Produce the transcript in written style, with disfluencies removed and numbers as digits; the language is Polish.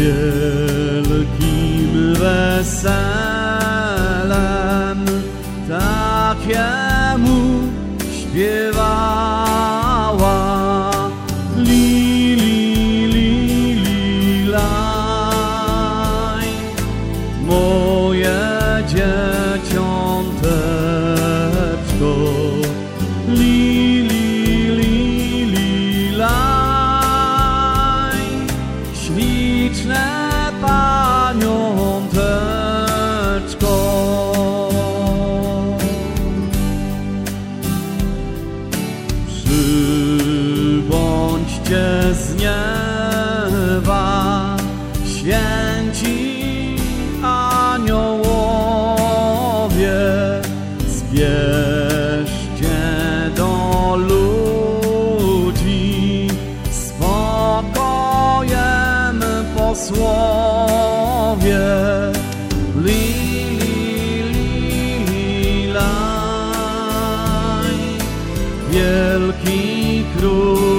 wielkim weselem takiemu śpiewała. Li, li, li, li, laj, moje dzieciąteczko. Li, li, li, li, laj, śliczne paniąteczko. Przybądźcie z nieba, święci aniołowie, zbierzcie do ludzi spokojem posłowie. Li, li, li, laj, wielki król